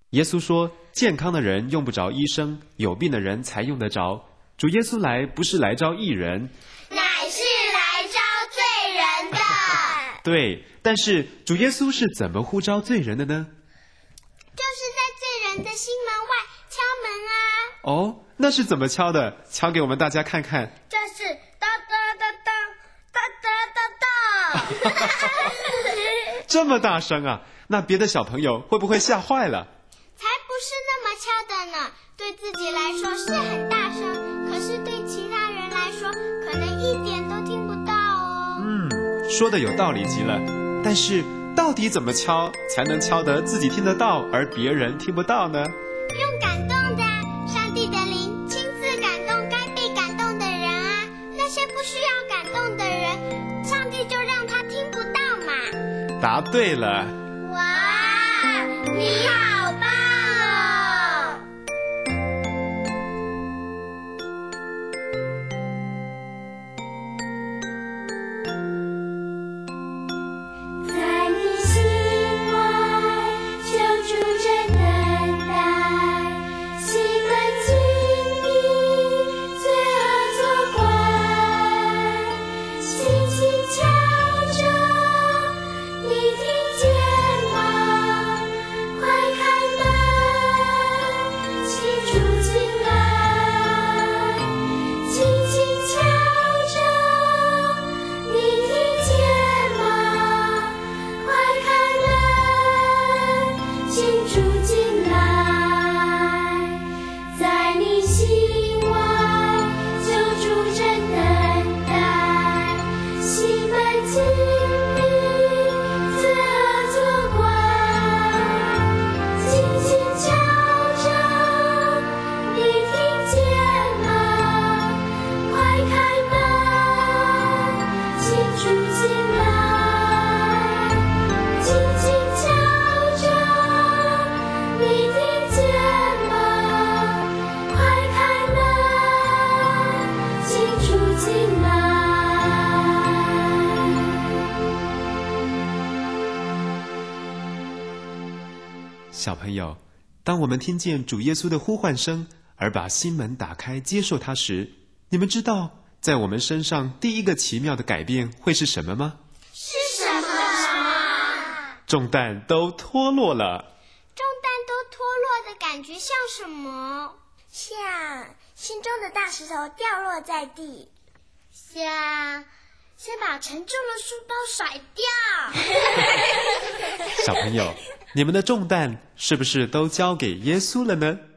耶稣说，健康的人用不着医生，有病的人才用得着。主耶稣来不是来招义人， 乃是来招罪人的。 对，但是主耶稣是怎么呼召罪人的呢？ 就是在罪人的心门外敲门啊。 哦，那是怎么敲的？敲给我们大家看看。 这是哒哒哒哒哒哒哒哒。 这么大声啊，那别的小朋友会不会吓坏了？ 才不是那么敲的呢，对自己来说是很大声，可是对其他人来说可能一点都听不到哦。 说的有道理极了，但是到底怎么敲才能敲得自己听得到，而别人听不到呢？ 用感动的，上帝的灵亲自感动该被感动的人啊，那些不需要感动的人，上帝就让他听不到嘛。 答对了。 哇，你好棒哦！ 在你心外就住着等待，心门紧闭，罪恶作怪，轻轻敲着，你听见吗？快开门，请住进来，轻轻敲着，你听见吗？快开门，请住进来，在你心外就住着等待，心门紧闭，罪恶作怪，轻轻敲着，你听见吗？快开门，请住进来，轻轻敲着，你听见吗？快开门，请住进来。 小朋友，当我们听见主耶稣的呼唤声，而把心门打开接受他时，你们知道在我们身上第一个奇妙的改变会是什么吗？ 是什么？ 重担都脱落了。 重担都脱落的感觉像什么？像心中的大石头掉落在地，像先把沉重的书包甩掉。 小朋友，你们的重担是不是都交给耶稣了呢？